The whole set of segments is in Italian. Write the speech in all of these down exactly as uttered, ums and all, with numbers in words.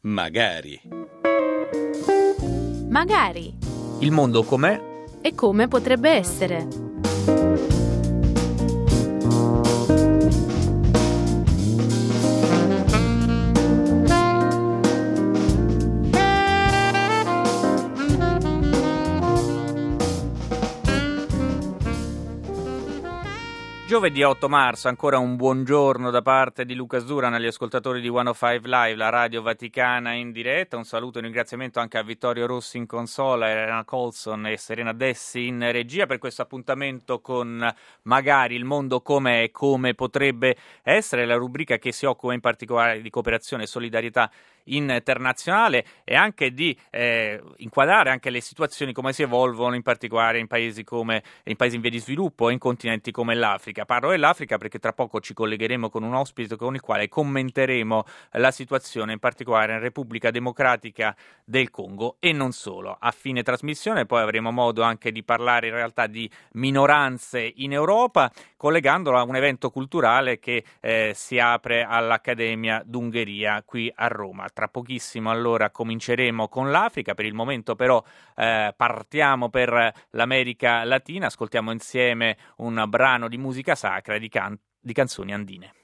Magari. Magari. Il mondo com'è E come potrebbe essere. Giovedì otto marzo, ancora un buongiorno da parte di Luca Zuran agli ascoltatori di centocinque Live, la radio vaticana in diretta. Un saluto e un ringraziamento anche a Vittorio Rossi in consola, Elena Colson e Serena Dessi in regia per questo appuntamento con Magari il mondo com'è e come potrebbe essere, la rubrica che si occupa in particolare di cooperazione e solidarietà internazionale e anche di eh, inquadrare anche le situazioni come si evolvono in particolare in paesi come in paesi in via di sviluppo e in continenti come l'Africa. Parlo dell'Africa perché tra poco ci collegheremo con un ospite con il quale commenteremo la situazione in particolare in Repubblica Democratica del Congo e non solo. A fine trasmissione poi avremo modo anche di parlare in realtà di minoranze in Europa, collegandolo a un evento culturale che eh, si apre all'Accademia d'Ungheria qui a Roma. Tra pochissimo allora cominceremo con l'Africa, per il momento però eh, partiamo per l'America Latina, ascoltiamo insieme un brano di musica sacra di, can- di canzoni andine.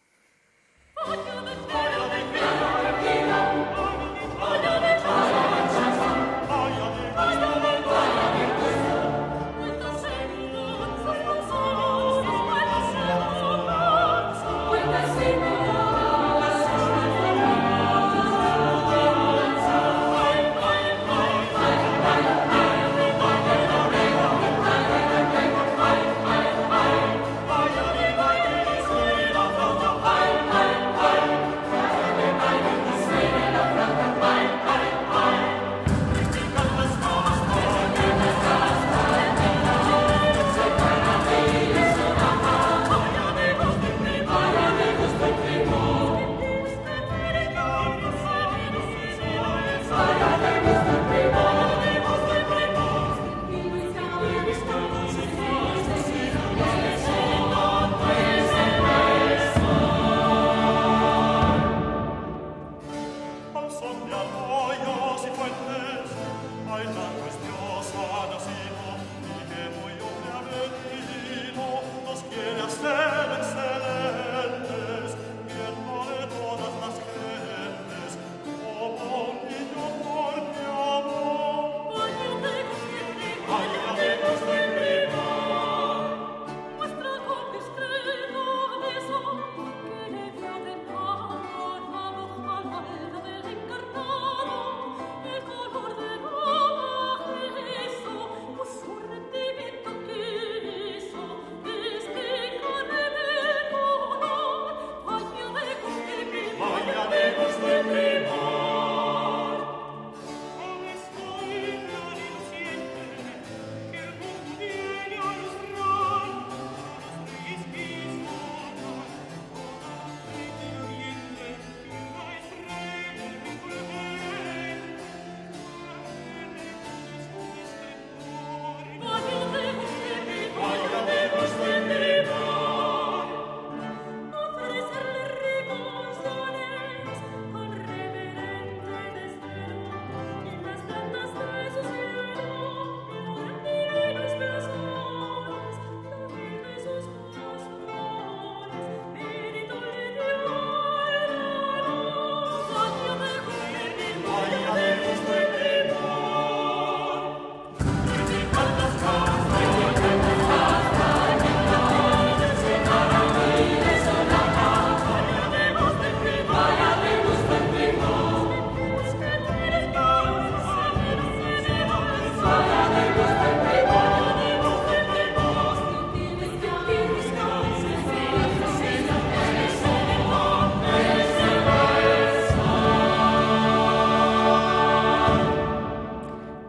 Thank you.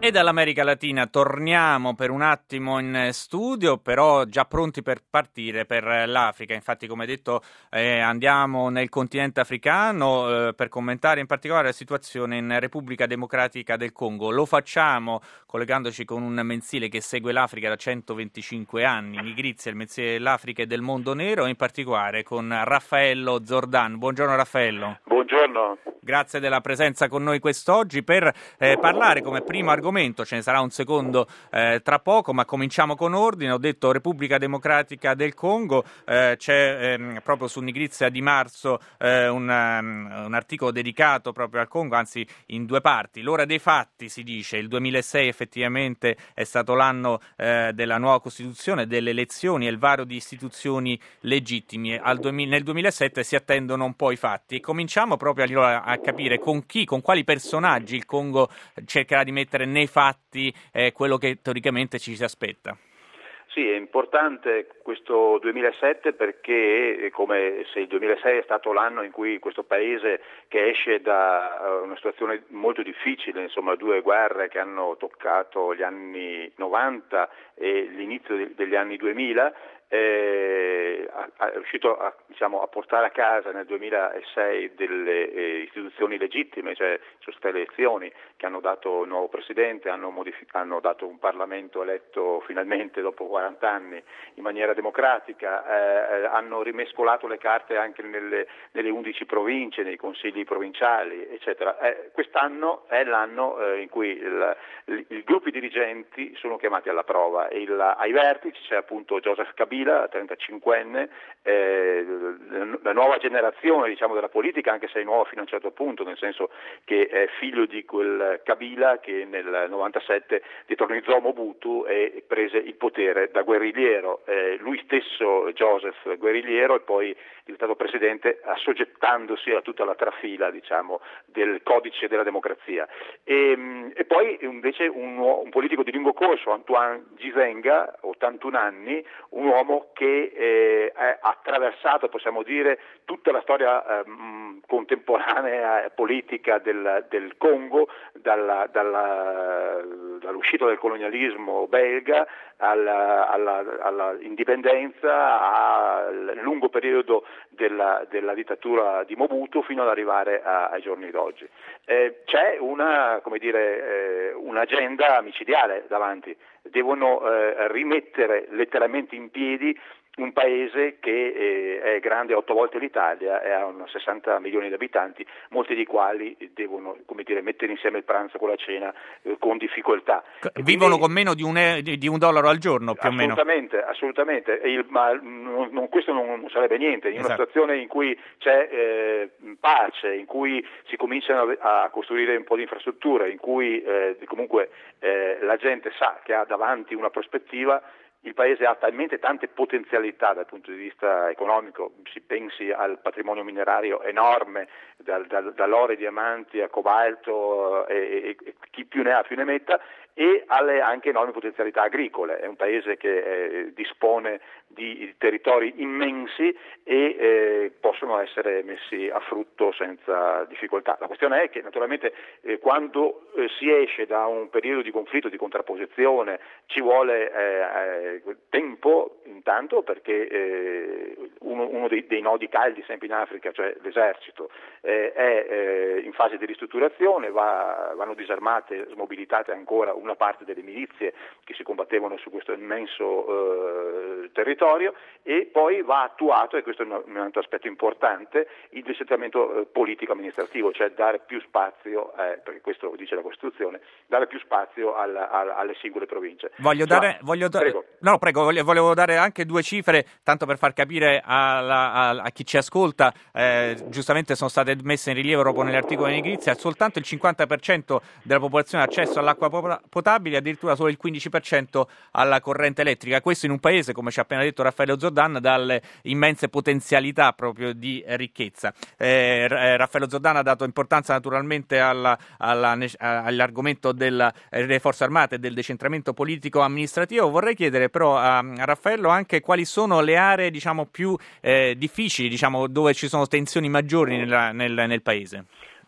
E dall'America Latina torniamo per un attimo in studio, però già pronti per partire per l'Africa. Infatti, come detto, eh, andiamo nel continente africano eh, per commentare in particolare la situazione in Repubblica Democratica del Congo. Lo facciamo collegandoci con un mensile che segue l'Africa da centoventicinque anni, Nigrizia, il mensile dell'Africa e del mondo nero, in particolare con Raffaello Zordan. Buongiorno Raffaello. Buongiorno. Grazie della presenza con noi quest'oggi per eh, parlare come primo argomento, ce ne sarà un secondo eh, tra poco, ma cominciamo con ordine. Ho detto Repubblica Democratica del Congo, eh, c'è ehm, proprio su Nigrizia di marzo eh, un, um, un articolo dedicato proprio al Congo, anzi in due parti. L'ora dei fatti, si dice, il duemilasei effettivamente è stato l'anno eh, della nuova Costituzione, delle elezioni e il varo di istituzioni legittime. Al duemila, nel duemilasette si attendono un po' i fatti e cominciamo proprio allora a capire con chi, con quali personaggi il Congo cercherà di mettere nei fatti eh, quello che teoricamente ci si aspetta. Sì, è importante questo duemilasette perché è come se il duemilasei è stato l'anno in cui questo paese, che esce da una situazione molto difficile, insomma due guerre che hanno toccato gli anni novanta e l'inizio degli anni duemila, Eh, è riuscito a, diciamo, a portare a casa nel duemilasei delle eh, istituzioni legittime, cioè sono state elezioni che hanno dato un nuovo presidente, hanno, modific- hanno dato un Parlamento eletto finalmente dopo quaranta anni in maniera democratica, eh, hanno rimescolato le carte anche nelle, nelle undici province, nei consigli provinciali, eccetera. Eh, quest'anno è l'anno eh, in cui il, il, i gruppi dirigenti sono chiamati alla prova e il, ai vertici c'è appunto Joseph Kabila, trentacinquenne, eh, la nuova generazione, diciamo, della politica, anche se è nuova fino a un certo punto, nel senso che è figlio di quel Kabila che nel novantasette detronizzato Mobutu e prese il potere da guerrigliero, eh, lui stesso Joseph guerrigliero e poi diventato presidente assoggettandosi a tutta la trafila, diciamo, del codice della democrazia. E, e poi invece un, un politico di lungo corso, Antoine Gizenga, ottantuno anni, un uomo che eh, ha attraversato, possiamo dire, tutta la storia eh, contemporanea e politica del, del Congo, dalla, dalla, dall'uscita del colonialismo belga alla, alla, alla indipendenza, al lungo periodo della, della dittatura di Mobutu fino ad arrivare a, ai giorni d'oggi. Eh, c'è una, come dire, eh, un'agenda micidiale davanti. Devono eh, rimettere letteralmente in piedi un paese che eh, è grande otto volte l'Italia e ha unos sessanta milioni di abitanti, molti di quali devono, come dire, mettere insieme il pranzo con la cena eh, con difficoltà. E Vivono quindi, con meno di un, e- di un dollaro al giorno, più o meno. Assolutamente, assolutamente. E il, ma non, non, questo non sarebbe niente. In Esatto. una situazione in cui c'è eh, pace, in cui si cominciano a, a costruire un po' di infrastrutture, in cui eh, comunque eh, la gente sa che ha davanti una prospettiva, il paese ha talmente tante potenzialità dal punto di vista economico, si pensi al patrimonio minerario enorme, dal, dal, dall'oro ai diamanti a cobalto e, e, e chi più ne ha più ne metta, e alle anche enormi potenzialità agricole. È un paese che eh, dispone di territori immensi e eh, possono essere messi a frutto senza difficoltà. La questione è che naturalmente eh, quando eh, si esce da un periodo di conflitto, di contrapposizione, ci vuole eh, eh, tempo intanto perché eh, uno, uno dei, dei nodi caldi sempre in Africa, cioè l'esercito, eh, è eh, in fase di ristrutturazione, va, vanno disarmate, smobilitate ancora una parte delle milizie che si combattevano su questo immenso eh, territorio, e poi va attuato, e questo è un, un altro aspetto importante, il decentramento eh, politico-amministrativo, cioè dare più spazio, eh, perché questo dice la Costituzione, dare più spazio alla, alla, alle singole province. Voglio Ma, dare, voglio da- prego. No, prego, voglio, volevo dare anche due cifre, tanto per far capire alla, a, a chi ci ascolta, eh, giustamente sono state messe in rilievo proprio nell'articolo di Nigrizia, soltanto il cinquanta per cento della popolazione ha accesso all'acqua potabile, addirittura solo il quindici per cento alla corrente elettrica. Questo in un paese, come ci ha appena detto Raffaello Zordan, dalle immense potenzialità proprio di ricchezza. Eh, Raffaello Zordan ha dato importanza naturalmente alla, alla, all'argomento delle forze armate e del decentramento politico-amministrativo. Vorrei chiedere però a, a Raffaello anche quali sono le aree, diciamo, più eh, difficili, diciamo, dove ci sono tensioni maggiori nella, nel, nel paese.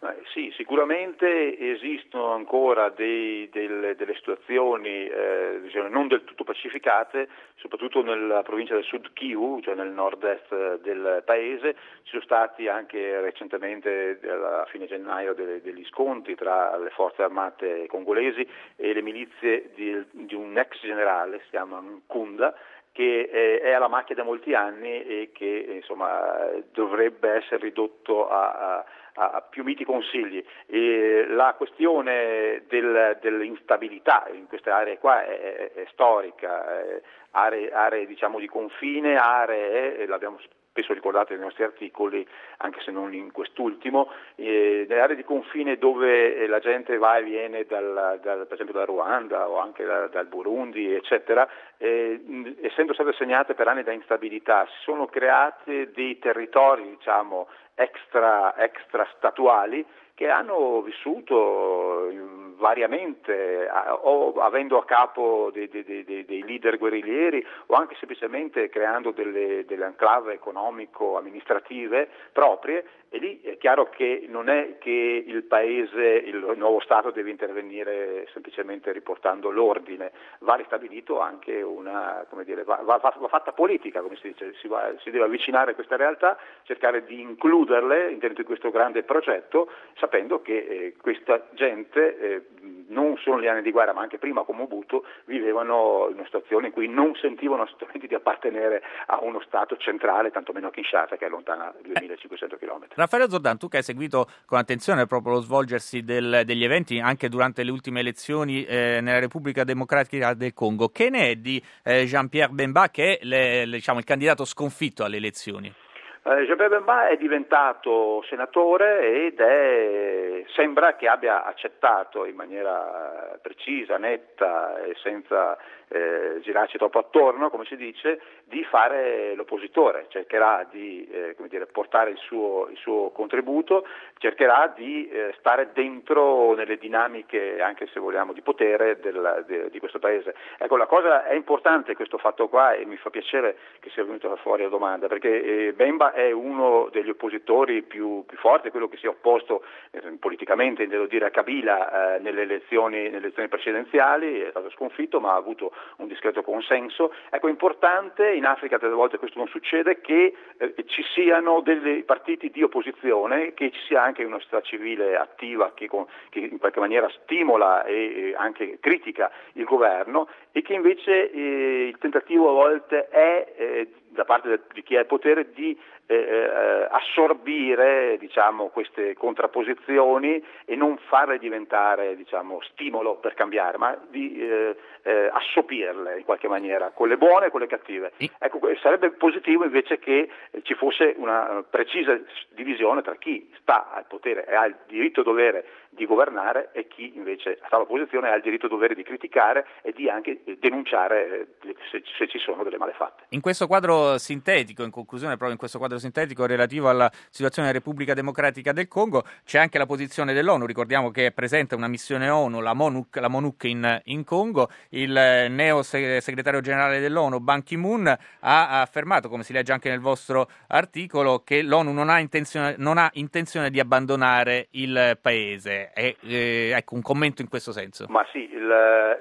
Eh, sì, sicuramente esistono ancora dei, del, delle situazioni eh, diciamo, non del tutto pacificate, soprattutto nella provincia del Sud Kivu, cioè nel nord-est del paese. Ci sono stati anche recentemente, a fine gennaio, delle, degli scontri tra le forze armate congolesi e le milizie di, di un ex generale, si chiama Nkunda, che eh, è alla macchia da molti anni e che insomma dovrebbe essere ridotto a, a a più miti consigli. E la questione del, dell'instabilità in queste aree qua è, è, è storica, è, aree, aree diciamo di confine, aree, e l'abbiamo spesso ricordato nei nostri articoli, anche se non in quest'ultimo, eh, nelle aree di confine dove la gente va e viene dal, dal, per esempio dal Ruanda o anche da, dal Burundi, eccetera, eh, essendo state segnate per anni da instabilità, si sono creati dei territori, diciamo, extra, extra statuali che hanno vissuto variamente o avendo a capo dei, dei, dei, dei leader guerriglieri o anche semplicemente creando delle, delle enclave economico-amministrative proprie, e lì è chiaro che non è che il paese, il nuovo Stato deve intervenire semplicemente riportando l'ordine, va ristabilito anche una, come dire, va, va, va fatta politica, come si dice, si, va, si deve avvicinare a questa realtà, cercare di includerle dentro di questo grande progetto, sapendo che eh, questa gente, eh, non solo negli anni di guerra ma anche prima come Mobutu, vivevano in una situazione in cui non sentivano assolutamente di appartenere a uno Stato centrale, tantomeno a Kinshasa, che è lontana duemilacinquecento chilometri. Raffaele Zordan, tu che hai seguito con attenzione proprio lo svolgersi del, degli eventi anche durante le ultime elezioni eh, nella Repubblica Democratica del Congo, che ne è di eh, Jean-Pierre Bemba, che è le, le, diciamo, il candidato sconfitto alle elezioni? Eh, Jean-Pierre Bemba è diventato senatore ed è, sembra che abbia accettato in maniera precisa, netta e senza eh, girarci troppo attorno, come si dice, di fare l'oppositore, cercherà di eh, come dire, portare il suo, il suo contributo, cercherà di eh, stare dentro nelle dinamiche, anche se vogliamo, di potere del, de, di questo paese. Ecco, la cosa è importante questo fatto qua, e mi fa piacere che sia venuta fuori la domanda, perché eh, Bemba è uno degli oppositori più, più forti, quello che si è opposto eh, politicamente, devo dire, a Kabila eh, nelle elezioni, nelle elezioni presidenziali, è stato sconfitto ma ha avuto un discreto consenso. Ecco, è importante, in Africa tante volte questo non succede, che eh, ci siano dei partiti di opposizione, che ci sia anche una società civile attiva che, con, che in qualche maniera stimola e, e anche critica il governo, e che invece eh, il tentativo a volte è eh, da parte del, di chi ha il potere di eh, eh, assorbire, diciamo, queste contrapposizioni e non farle diventare, diciamo, stimolo per cambiare, ma di eh, eh, assopirle in qualche maniera, con le buone e con le cattive. Ecco, sarebbe positivo invece che eh, ci fosse una precisa divisione tra chi sta al potere e ha il diritto e dovere di governare e chi invece sta all'opposizione e ha il diritto e dovere di criticare e di anche denunciare eh, se, se ci sono delle malefatte. In questo quadro sintetico, in conclusione proprio in questo quadro sintetico relativo alla situazione della Repubblica Democratica del Congo, c'è anche la posizione dell'ONU. Ricordiamo che è presente una missione ONU, la MONUC, la MONUC in, in Congo. Il neo segretario generale dell'ONU, Ban Ki-moon, ha affermato, come si legge anche nel vostro articolo, che l'ONU non ha intenzione, non ha intenzione di abbandonare il paese. E, eh, ecco, un commento in questo senso. Ma sì, il,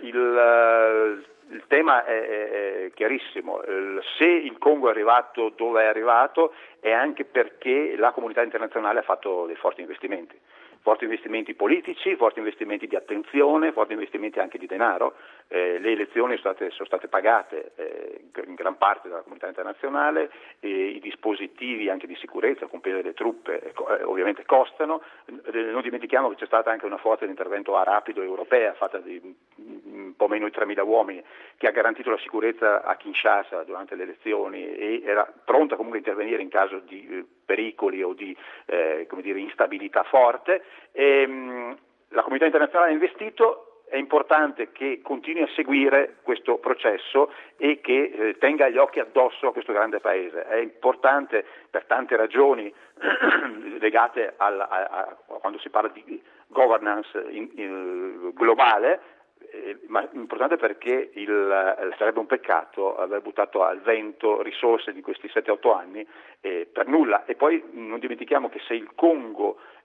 il Il tema è, è chiarissimo, se il Congo è arrivato dove è arrivato è anche perché la comunità internazionale ha fatto dei forti investimenti, forti investimenti politici, forti investimenti di attenzione, forti investimenti anche di denaro. Eh, le elezioni sono state, sono state pagate eh, in gran parte dalla comunità internazionale, e i dispositivi anche di sicurezza, compreso delle truppe, eh, ovviamente costano. Eh, non dimentichiamo che c'è stata anche una forza di intervento rapido europea, fatta di un po' meno di tremila uomini, che ha garantito la sicurezza a Kinshasa durante le elezioni e era pronta comunque a intervenire in caso di eh, pericoli o di eh, come dire, instabilità forte. E, mh, la comunità internazionale ha investito. È importante che continui a seguire questo processo e che eh, tenga gli occhi addosso a questo grande paese. È importante per tante ragioni legate al, a, a, quando si parla di governance in, in, globale, eh, ma importante perché il, sarebbe un peccato aver buttato al vento risorse di questi sette otto anni eh, per nulla. E poi non dimentichiamo che se il Congo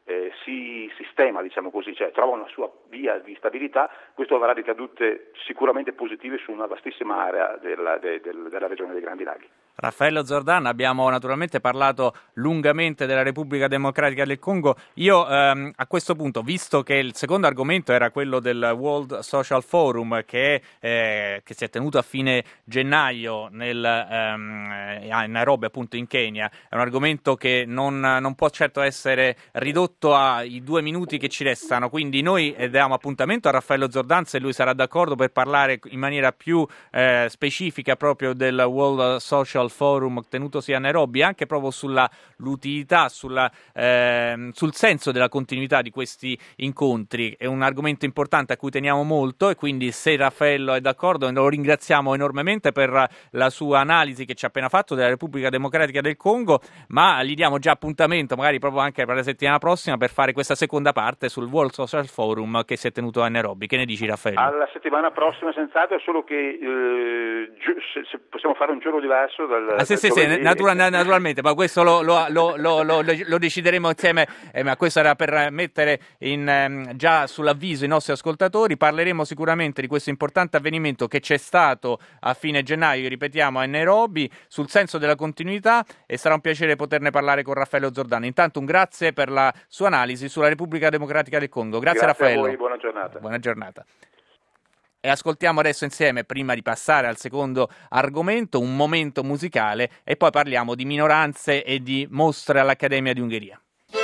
eh, si sistema, diciamo così, cioè trova una sua via di stabilità, questo avrà ricadute sicuramente positive su una vastissima area della, de, del, della regione dei Grandi Laghi. Raffaello Zordan, abbiamo naturalmente parlato lungamente della Repubblica Democratica del Congo. Io ehm, a questo punto, visto che il secondo argomento era quello del World Social Forum che, eh, che si è tenuto a fine gennaio nel, ehm, a Nairobi, appunto in Kenya, è un argomento che non, non può certo essere ridotto ai due minuti che ci restano, quindi noi diamo appuntamento a Raffaello Zordan, se lui sarà d'accordo, per parlare in maniera più eh, specifica proprio del World Social Forum tenutosi a Nairobi, anche proprio sulla l'utilità, sulla, eh, sul senso della continuità di questi incontri. È un argomento importante a cui teniamo molto, e quindi se Raffaello è d'accordo lo ringraziamo enormemente per la sua analisi che ci ha appena fatto della Repubblica Democratica del Congo, ma gli diamo già appuntamento magari proprio anche per la settimana prossima per fare questa seconda parte sul World Social Forum che si è tenuto a Nairobi. Che ne dici, Raffaello? Alla settimana prossima senz'altro, solo che eh, se, se possiamo fare un giorno diverso dal, ah, sì, sì, sì, natura, naturalmente, ma questo lo, lo, lo, lo, lo, lo decideremo insieme, eh, ma questo era per mettere in, ehm, già sull'avviso i nostri ascoltatori. Parleremo sicuramente di questo importante avvenimento che c'è stato a fine gennaio, ripetiamo, a Nairobi, sul senso della continuità, e sarà un piacere poterne parlare con Raffaello Zordan. Intanto un grazie per la sua analisi sulla Repubblica Democratica del Congo. Grazie, grazie Raffaello. A voi, buona giornata. Buona giornata. E ascoltiamo adesso insieme, prima di passare al secondo argomento, un momento musicale, e poi parliamo di minoranze e di mostre all'Accademia di Ungheria.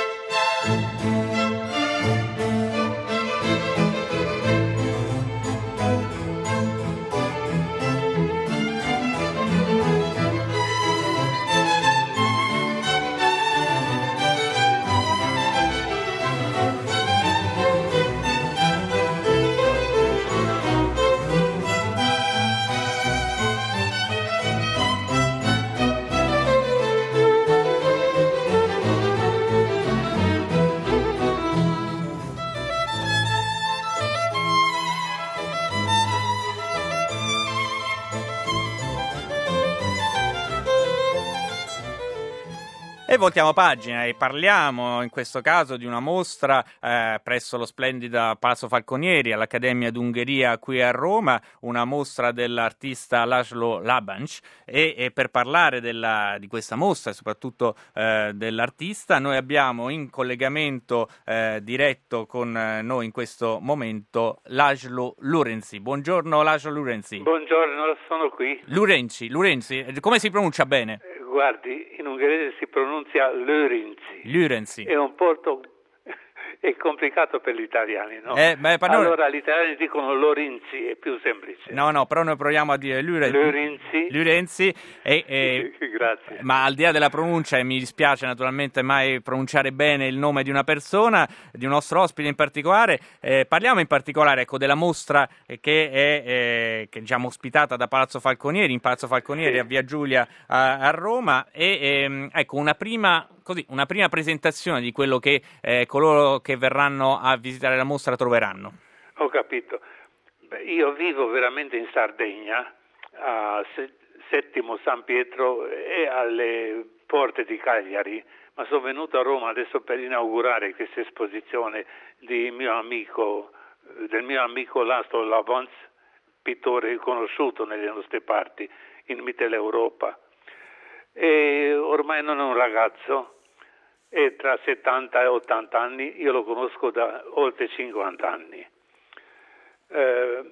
E voltiamo pagina e parliamo in questo caso di una mostra eh, presso lo splendido Palazzo Falconieri all'Accademia d'Ungheria qui a Roma, una mostra dell'artista Laszlo Labancs, e, e per parlare della, di questa mostra e soprattutto eh, dell'artista noi abbiamo in collegamento eh, diretto con eh, noi in questo momento Laszlo Lurenzi. Buongiorno Laszlo Lurenzi. Buongiorno, sono qui. Lurenzi, Lurenzi, come si pronuncia bene? Guardi, in ungherese si pronuncia Lurenzi. Lurenzi. È un po' è complicato per gli italiani, no? Eh, beh, allora noi... gli italiani dicono Lorenzi, è più semplice. No, no, però noi proviamo a dire Lurenzi. Lurenzi. Lurenzi e, e... Grazie. Ma al di là della pronuncia, e mi dispiace naturalmente mai pronunciare bene il nome di una persona, di un nostro ospite in particolare, eh, parliamo in particolare ecco, della mostra che è eh, che, diciamo, ospitata da Palazzo Falconieri, in Palazzo Falconieri sì. a Via Giulia a, a Roma, e ehm, ecco una prima... Così, una prima presentazione di quello che eh, coloro che verranno a visitare la mostra troveranno. Ho capito. Beh, io vivo veramente in Sardegna, a Settimo San Pietro e alle porte di Cagliari, ma sono venuto a Roma adesso per inaugurare questa esposizione di mio amico, del mio amico Laszlo Labancs, pittore conosciuto nelle nostre parti, in Mitteleuropa. E ormai non è un ragazzo, è tra settanta e ottanta anni, io lo conosco da oltre cinquanta anni. Eh,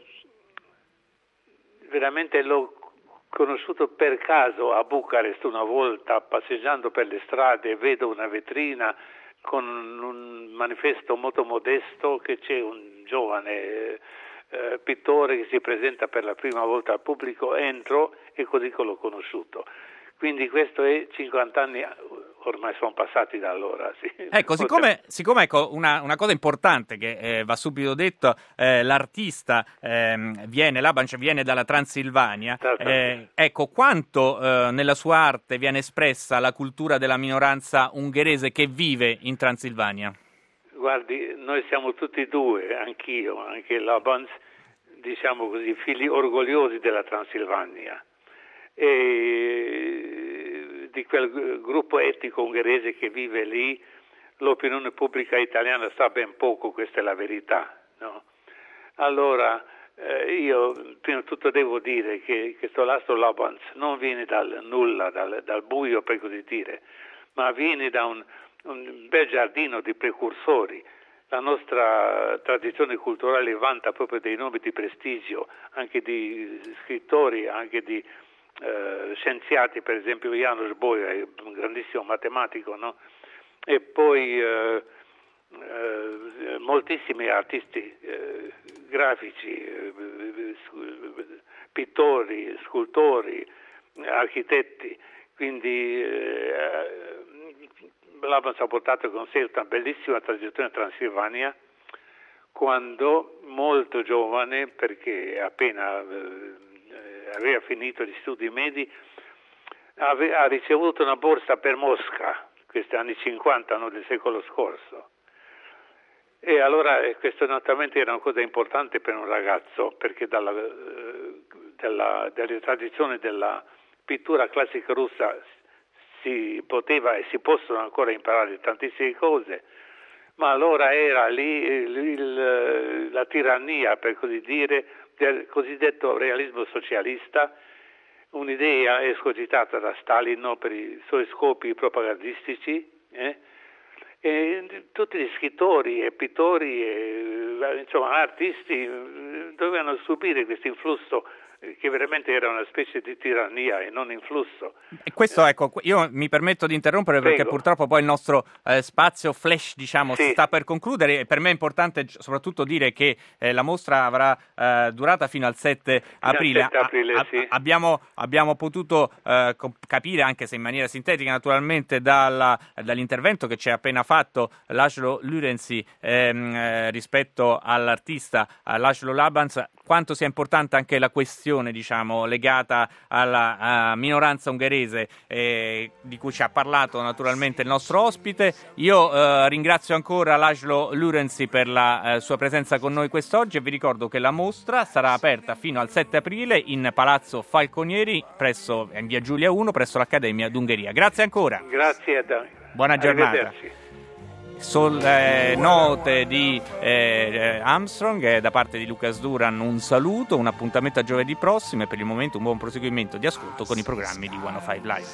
veramente l'ho conosciuto per caso a Bucarest una volta, passeggiando per le strade, vedo una vetrina con un manifesto molto modesto che c'è un giovane eh, pittore che si presenta per la prima volta al pubblico, entro e così che l'ho conosciuto. Quindi questo è cinquanta anni, ormai sono passati da allora. Sì. Ecco, siccome, siccome ecco, una, una cosa importante che eh, va subito detto, eh, l'artista eh, viene, Labancs viene dalla Transilvania, eh, ecco, quanto eh, nella sua arte viene espressa la cultura della minoranza ungherese che vive in Transilvania? Guardi, noi siamo tutti e due, anch'io, anche Labancs, diciamo così, figli orgogliosi della Transilvania. E di quel gruppo etnico ungherese che vive lì, l'opinione pubblica italiana sa ben poco, questa è la verità, no? Allora eh, io prima di tutto devo dire che questo Laszlo Labans non viene dal nulla, dal, dal buio per così dire, ma viene da un, un bel giardino di precursori. La nostra tradizione culturale vanta proprio dei nomi di prestigio, anche di scrittori, anche di eh, scienziati, per esempio János Bolyai, un grandissimo matematico, no? E poi eh, eh, moltissimi artisti eh, grafici, eh, pittori, scultori, architetti, quindi eh, Labans ha portato con sé una bellissima tradizione in Transilvania, quando molto giovane, perché appena eh, aveva finito gli studi medi, ave, ha ricevuto una borsa per Mosca, questi anni cinquanta, no, del secolo scorso. E allora eh, questo naturalmente era una cosa importante per un ragazzo, perché dalla, eh, della, della tradizione della pittura classica russa si poteva e si possono ancora imparare tantissime cose, ma allora era lì il, il, la tirannia, per così dire, del cosiddetto realismo socialista, un'idea escogitata da Stalin, no, per i suoi scopi propagandistici, eh? E tutti gli scrittori e pittori e, insomma, artisti dovevano subire questo influsso che veramente era una specie di tirannia e non influsso. E questo, ecco, io mi permetto di interrompere perché Prego. purtroppo poi il nostro eh, spazio flash, diciamo, Sì. si sta per concludere, e per me è importante soprattutto dire che eh, la mostra avrà eh, durata fino al sette aprile. sette aprile, a- sì. a- abbiamo, abbiamo potuto eh, comp- capire, anche se in maniera sintetica naturalmente, dalla, dall'intervento che ci ha appena fatto Laszlo Lurenzi ehm, eh, rispetto all'artista a Laszlo Labans, quanto sia importante anche la questione, diciamo, legata alla, alla minoranza ungherese eh, di cui ci ha parlato naturalmente il nostro ospite. Io eh, ringrazio ancora Laszlo Lurenzi per la eh, sua presenza con noi quest'oggi, e vi ricordo che la mostra sarà aperta fino al sette aprile in Palazzo Falconieri, presso in via Giulia uno, presso l'Accademia d'Ungheria. Grazie ancora. Grazie a te. Buona giornata. Arrivederci. Sul, eh, note di eh, Armstrong eh, da parte di Lucas Duran, un saluto, un appuntamento a giovedì prossimo, e per il momento un buon proseguimento di ascolto con i programmi di centocinque Live.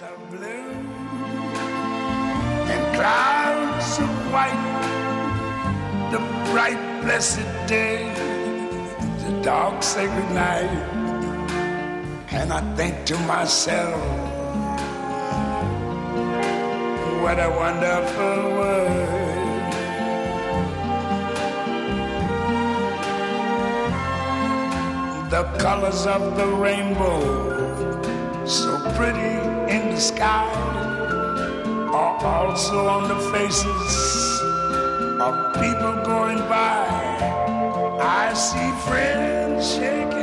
And clouds of white, the bright blessed day, the dark sacred night, and I think to myself, what a wonderful world. The colors of the rainbow, so pretty in the sky, are also on the faces of people going by. I see friends shaking